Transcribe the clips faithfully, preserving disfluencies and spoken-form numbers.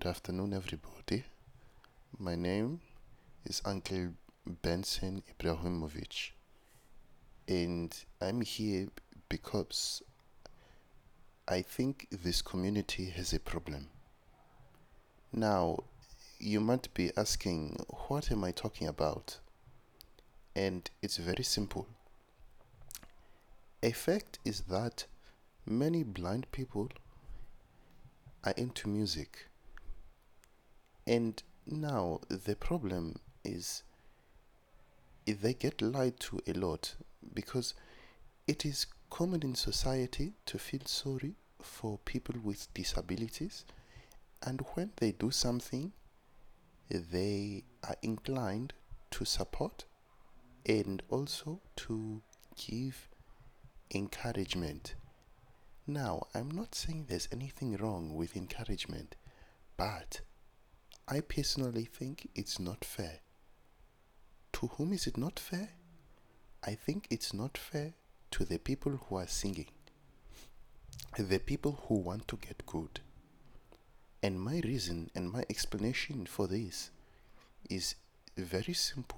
Good afternoon, everybody. My name is Uncle Benson Ibrahimovic, and I'm here because I think this community has a problem. Now, you might be asking, what am I talking about? And it's very simple. A fact is that many blind people are into music. And now the problem is they get lied to a lot because it is common in society to feel sorry for people with disabilities, and when they do something, they are inclined to support and also to give encouragement. Now, I'm not saying there's anything wrong with encouragement, but I personally think it's not fair. To whom is it not fair? I think it's not fair to the people who are singing, the people who want to get good. And my reason and my explanation for this is very simple.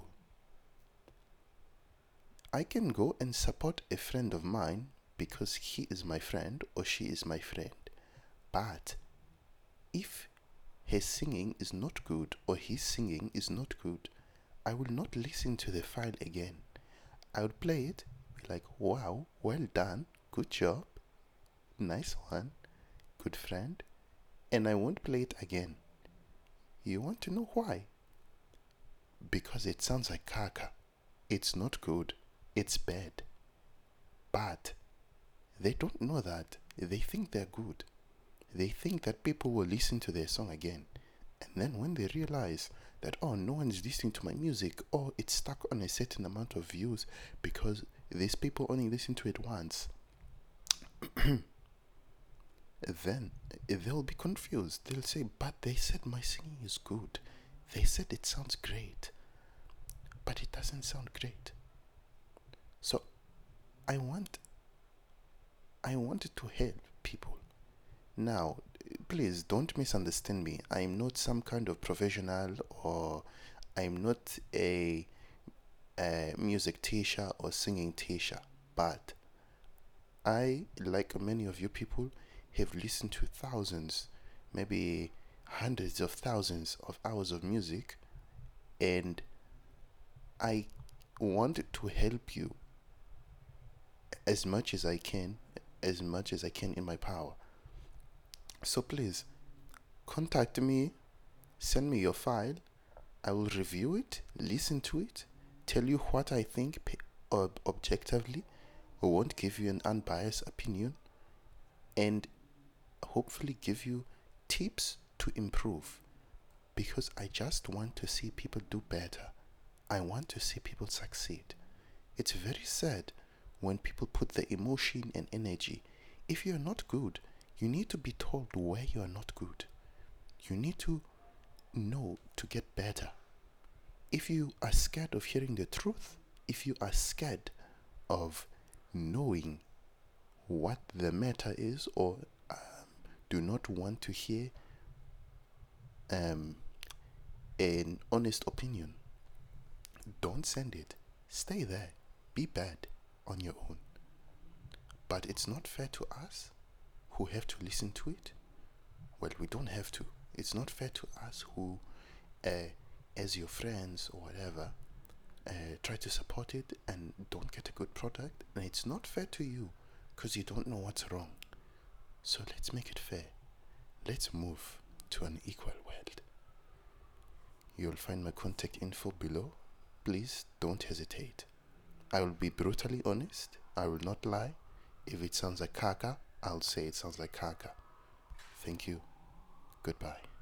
I can go and support a friend of mine because he is my friend or she is my friend. But if his singing is not good or his singing is not good, I will not listen to the file again. I would play it, be like, wow, well done, good job, nice one, good friend, and I won't play it again. You want to know why? Because it sounds like caca. It's not good, it's bad. But they don't know that. They think they're good. They think that people will listen to their song again. And then when they realize that, oh, no one is listening to my music, or it's stuck on a certain amount of views because these people only listen to it once, then they'll be confused. They'll say, but they said my singing is good. They said it sounds great, but it doesn't sound great. So I want I wanted to help people. Now, please don't misunderstand me. I'm not some kind of professional, or I'm not a, a music teacher or singing teacher, but I, like many of you people, have listened to thousands, maybe hundreds of thousands of hours of music, and I wanted to help you as much as I can, as much as I can in my power. So please contact me, send me your file. I will review it, listen to it, tell you what I think ob- objectively. I won't give you an unbiased opinion, and hopefully give you tips to improve, because I just want to see people do better. I want to see people succeed. It's very sad when people put the emotion and energy. If you're not good, you need to be told where you are not good. You need to know to get better. If you are scared of hearing the truth, if you are scared of knowing what the matter is, or um, do not want to hear um, an honest opinion, don't send it. Stay there. Be bad on your own. But it's not fair to us who have to listen to it. Well, we don't have to. It's not fair to us who, uh, as your friends or whatever, uh, try to support it and don't get a good product. And it's not fair to you because you don't know what's wrong. So let's make it fair. Let's move to an equal world. You'll find my contact info below. Please don't hesitate. I will be brutally honest. I will not lie. If it sounds like caca, I'll say it sounds like caca. Thank you. Goodbye.